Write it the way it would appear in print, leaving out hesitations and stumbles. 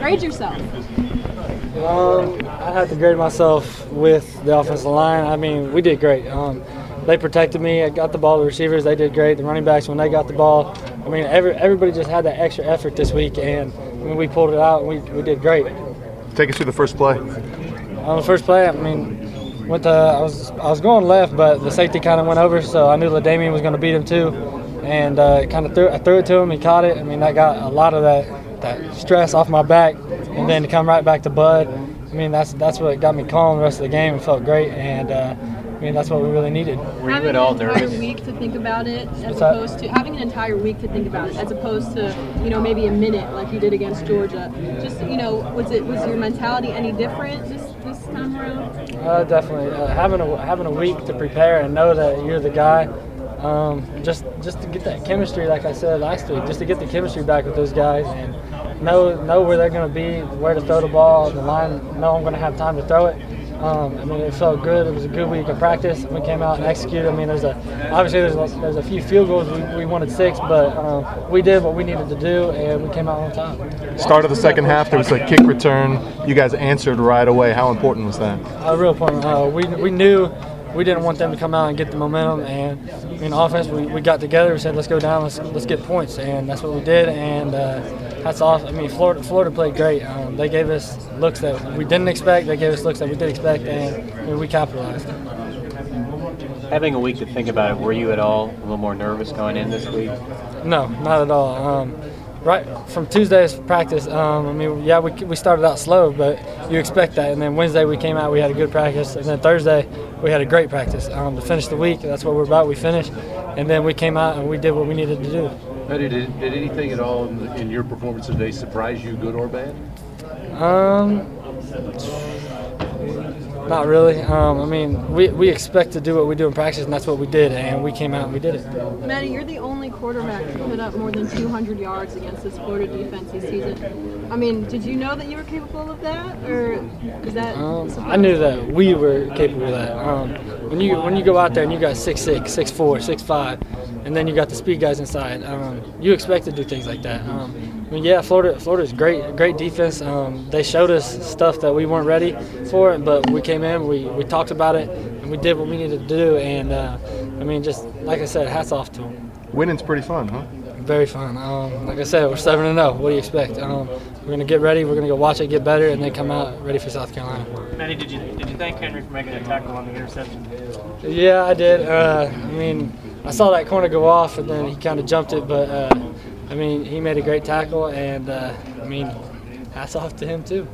Grade yourself. I have to grade myself with the offensive line. I mean, we did great. They protected me. I got the ball to the receivers. They did great. The running backs, when they got the ball, I mean, everybody just had that extra effort this week, and we pulled it out. We did great. Take us through the first play. On the first play, I mean, I was going left, but the safety kind of went over, so I knew LaDainian was going to beat him too, and I threw it to him. He caught it. I mean, I got a lot of that stress off my back, and then to come right back to Bud. I mean, that's what got me calm the rest of the game. It felt great, and I mean, that's what we really needed. Were you at all nervous? Having an entire week to think about it, as opposed to having an entire week to think about it, as opposed to maybe a minute like you did against Georgia. Just was your mentality any different this time around? Definitely. Having a week to prepare and know that you're the guy. Just to get that chemistry, like I said last week, just to get the chemistry back with those guys and know where they're going to be, where to throw the ball, the line. Know I'm going to have time to throw it. I mean, it felt good. It was a good week of practice. We came out and executed. I mean, there's a few field goals. We wanted 6, but we did what we needed to do, and we came out on top. Start of the second half, there was a kick return. You guys answered right away. How important was that? Real important. We knew we didn't want them to come out and get the momentum, and in offense, we got together. We said, let's go down, let's get points, and that's what we did. And hats off. I mean, Florida played great. They gave us looks that we didn't expect. They gave us looks that we did expect, and we capitalized. Having a week to think about it, were you at all a little more nervous going in this week? No, not at all. Right from Tuesday's practice, I mean, yeah, we started out slow, but you expect that. And then Wednesday we came out, we had a good practice, and then Thursday we had a great practice to finish the week. That's what we're about. We finished, and then we came out and we did what we needed to do. Did anything at all in your performance today surprise you, good or bad? Not really. I mean, we expect to do what we do in practice, and that's what we did, and we came out and we did it. Matty, you're the only quarterback to put up more than 200 yards against this Florida defense this season. I mean, did you know that you were capable of that, or is that? I knew that we were capable of that. When you go out there and you got 6'6", 6'4", 6'5", and then you got the speed guys inside, you expect to do things like that. I mean, yeah, Florida's great defense. They showed us stuff that we weren't ready for, but we came in, we talked about it, and we did what we needed to do. And I mean, just like I said, hats off to them. Winning's pretty fun, huh? Very fun. Like I said, we're 7-0. What do you expect? We're going to get ready. We're going to go watch it get better, and then come out ready for South Carolina. Manny, did you thank Henry for making that tackle on the interception? Yeah, I did. I mean, I saw that corner go off, and then he kind of jumped it, but I mean, he made a great tackle, and I mean, hats off to him too.